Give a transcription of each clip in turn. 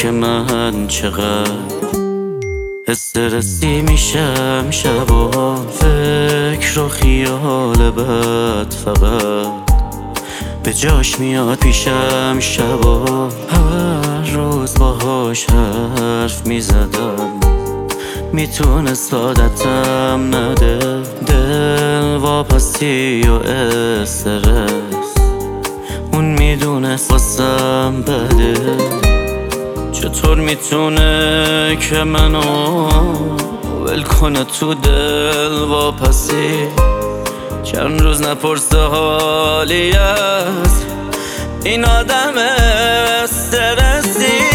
که من چقدر استرسی میشم شبا، فکر و خیال بد فقط به جاش میاد پیشم شبا. هر روز باهاش حرف میزدم، میتونست عادتم نده. دل واپسی و استرس اون میدونست واسم بده. چطور میتونه که منو ول کنه تو دل واپسی؟ چند روز نپرسه حالی از این آدم استرسی.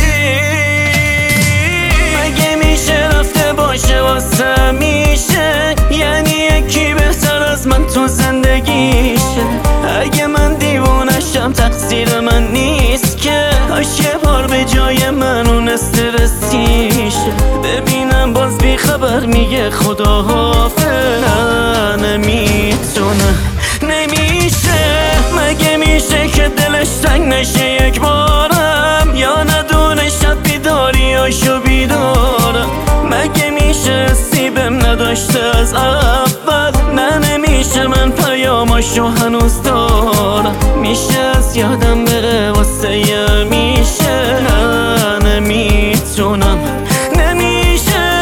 مگه میشه رفته باشه واسه میشه؟ یعنی یکی بهتر از من تو زندگیشه. اگه من دیوونشم تقصیر من نیست که، کاش یه بار به جای من اون استرسیشه. ببینم باز بی خبر میگه خدا حافظ. نه نمیتونه، نمیشه. مگه میشه که دلش تنگ نشه یک بارم، یا ندونه شب بیداریاشو بیدارم؟ مگه میشه سیبم نداشته از اول؟ نه نمیشه، من پیاماشو هنوز دارم. میشه از یادم بره واسه یه میشه. نه نمیتونم، نمیشه.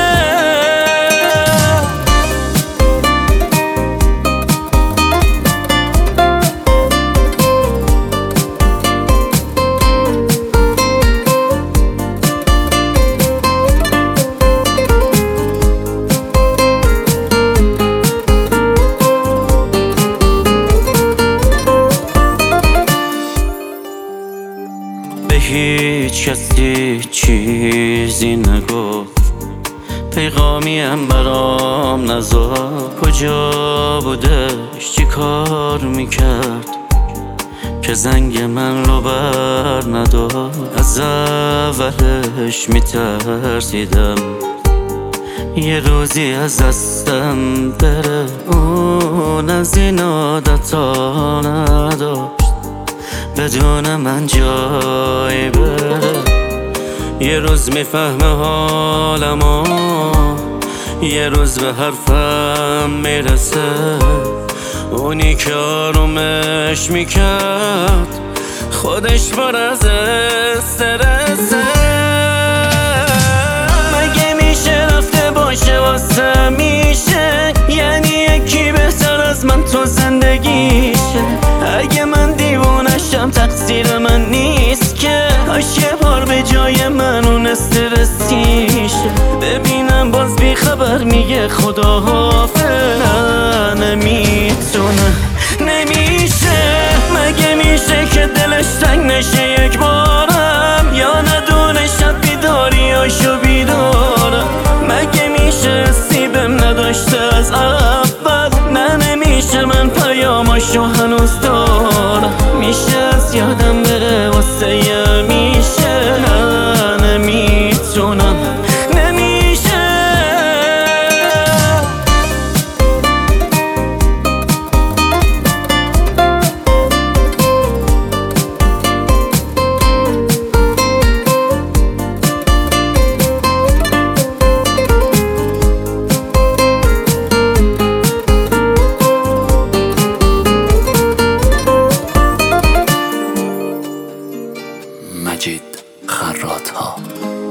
به هیچ کسی چیزی نگفت، پیغامیم برام نذاشت. کجا بودش، چی کار میکرد که زنگ من رو بر نداشت؟ از اولش میترسیدم یه روزی از دستم بره. اون از این عادتا نداشت بدون من جای بره. یه روز میفهمه حالمو، یه روز به حرفم میرسه. اونی که آرومش میکرد خودش پر از استرسه. مگه میشه رفته باشه واسه میشه؟ یعنی یکی بهتر از من تو زندگیشه. اگه من دیوونشم تقصیر من نیست که، کاش یه بار به جای من اون استرسیشه. ببینم باز بی خبر میگه خدا حافظ. نه نمیتونه، نمیشه. مگه میشه که دلش تنگ نشه یک بارم، یا ندونه شب بیداریاشو بیدارم؟ مگه میشه سیبم نداشته از اول؟ نه نمیشه، من پیاماشو هنوز دارم. میشه از یادم بره واسه یه میشه. نه نمیتونم، نمیشه. مجید خراط‌ها.